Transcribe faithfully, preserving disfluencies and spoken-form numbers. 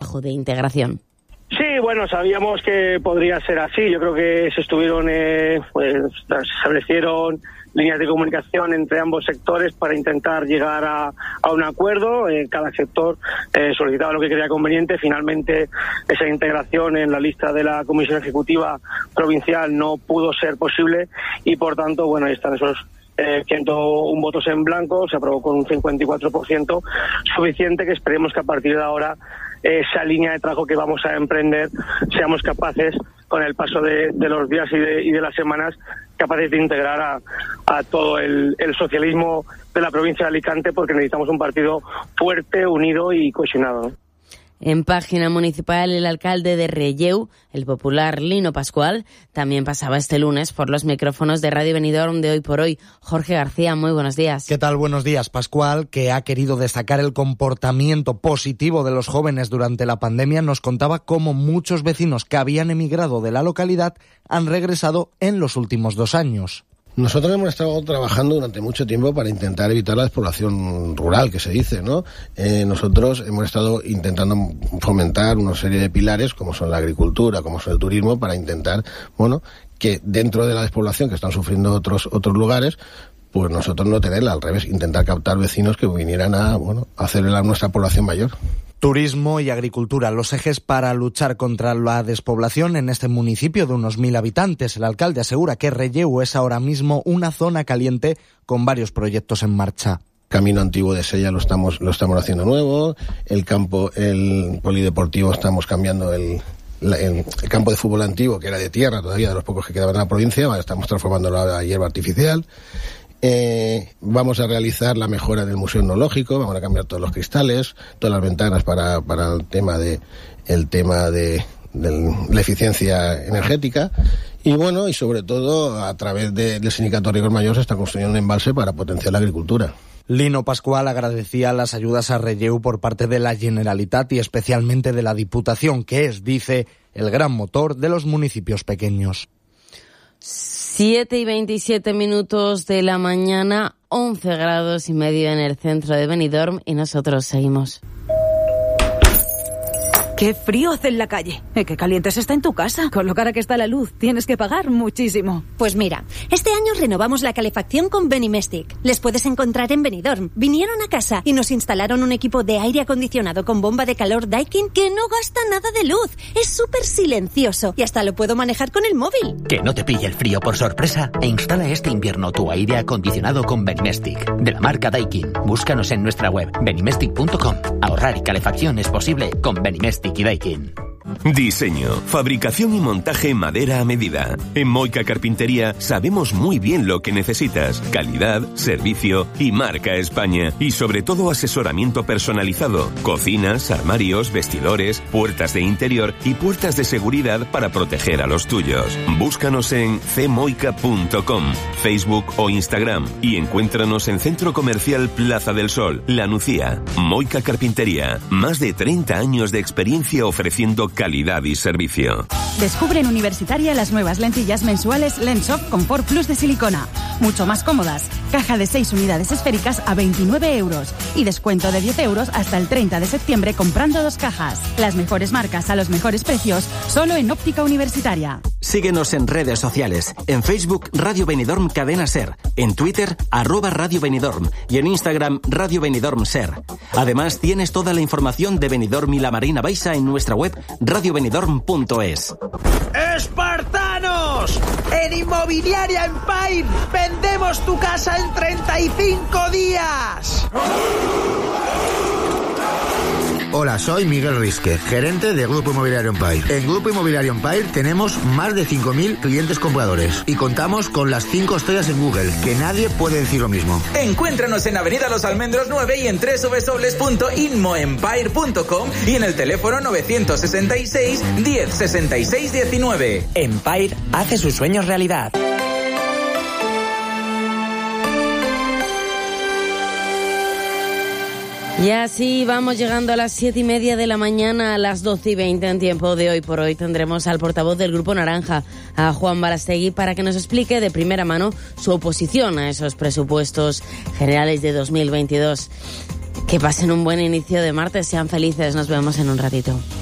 trabajo de integración. Sí, bueno, sabíamos que podría ser así. Yo creo que se estuvieron, eh, pues, se establecieron líneas de comunicación entre ambos sectores para intentar llegar a, a un acuerdo. Eh, cada sector eh, solicitaba lo que creía conveniente. Finalmente, esa integración en la lista de la Comisión Ejecutiva Provincial no pudo ser posible y, por tanto, bueno, ahí están esos Eh, ciento uno votos en blanco, se aprobó con un cincuenta y cuatro por ciento, suficiente que esperemos que a partir de ahora eh, esa línea de trabajo que vamos a emprender seamos capaces, con el paso de, de los días y de, y de las semanas, capaces de integrar a, a todo el, el socialismo de la provincia de Alicante, porque necesitamos un partido fuerte, unido y cohesionado, ¿no? En página municipal, el alcalde de Relleu, el popular Lino Pascual, también pasaba este lunes por los micrófonos de Radio Benidorm de Hoy por Hoy. Jorge García, muy buenos días. ¿Qué tal? Buenos días. Pascual, que ha querido destacar el comportamiento positivo de los jóvenes durante la pandemia, nos contaba cómo muchos vecinos que habían emigrado de la localidad han regresado en los últimos dos años. Nosotros hemos estado trabajando durante mucho tiempo para intentar evitar la despoblación rural, que se dice, ¿no? Eh, nosotros hemos estado intentando fomentar una serie de pilares, como son la agricultura, como son el turismo, para intentar, bueno, que dentro de la despoblación que están sufriendo otros otros lugares, pues nosotros no tenerla, al revés, intentar captar vecinos que vinieran a, bueno, a hacer a nuestra población mayor. Turismo y agricultura, los ejes para luchar contra la despoblación en este municipio de unos mil habitantes. El alcalde asegura que Relleu es ahora mismo una zona caliente con varios proyectos en marcha. Camino antiguo de Sella lo estamos lo estamos haciendo nuevo, el campo, el polideportivo estamos cambiando el, el, el campo de fútbol antiguo, que era de tierra todavía, de los pocos que quedaban en la provincia, estamos transformándolo a hierba artificial. Eh, vamos a realizar la mejora del Museo Etnológico, vamos a cambiar todos los cristales, todas las ventanas para, para el tema de el tema de, de la eficiencia energética y bueno, y sobre todo a través de, del Sindicato Rigor Mayor se está construyendo un embalse para potenciar la agricultura. Lino Pascual agradecía las ayudas a Relleu por parte de la Generalitat y especialmente de la Diputación, que es, dice, el gran motor de los municipios pequeños. siete y veintisiete minutos de la mañana, once grados y medio en el centro de Benidorm y nosotros seguimos. ¡Qué frío hace en la calle! ¿Eh, qué caliente se está en tu casa? Con lo cara que está la luz, tienes que pagar muchísimo. Pues mira, este año renovamos la calefacción con Benimestic. Les puedes encontrar en Benidorm. Vinieron a casa y nos instalaron un equipo de aire acondicionado con bomba de calor Daikin que no gasta nada de luz. Es súper silencioso y hasta lo puedo manejar con el móvil. Que no te pille el frío por sorpresa e instala este invierno tu aire acondicionado con Benimestic, de la marca Daikin. Búscanos en nuestra web benimestic punto com. Ahorrar y calefacción es posible con Benimestic y Daikin. Diseño, fabricación y montaje en madera a medida. En Moika Carpintería sabemos muy bien lo que necesitas. Calidad, servicio y marca España. Y sobre todo asesoramiento personalizado. Cocinas, armarios, vestidores, puertas de interior y puertas de seguridad para proteger a los tuyos. Búscanos en c moika punto com, Facebook o Instagram y encuéntranos en Centro Comercial Plaza del Sol, La Nucía. Moika Carpintería. Más de treinta años de experiencia ofreciendo calidad y servicio. Descubre en Universitaria las nuevas lentillas mensuales Lensoft Comfort Plus de silicona. Mucho más cómodas. Caja de seis unidades esféricas a veintinueve euros. Y descuento de diez euros hasta el treinta de septiembre comprando dos cajas. Las mejores marcas a los mejores precios, solo en Óptica Universitaria. Síguenos en redes sociales. En Facebook, Radio Benidorm Cadena Ser. En Twitter, arroba Radio Benidorm. Y en Instagram, Radio Benidorm Ser. Además, tienes toda la información de Benidorm y la Marina Baixa en nuestra web radio benidorm punto es. ¡Espartanos! En Inmobiliaria Empire vendemos tu casa en treinta y cinco días. Hola, soy Miguel Risque, gerente de Grupo Inmobiliario Empire. En Grupo Inmobiliario Empire tenemos más de cinco mil clientes compradores y contamos con las cinco estrellas en Google, que nadie puede decir lo mismo. Encuéntranos en Avenida Los Almendros nueve y en doble u doble u doble u punto inmoempire punto com y en el teléfono novecientos sesenta y seis, diez, sesenta y seis, diecinueve. Empire hace sus sueños realidad. Y así vamos llegando a las siete y media de la mañana, a las doce y veinte en tiempo de Hoy por Hoy. Tendremos al portavoz del Grupo Naranja, a Juan Balastegui, para que nos explique de primera mano su oposición a esos presupuestos generales de dos mil veintidós. Que pasen un buen inicio de martes, sean felices, nos vemos en un ratito.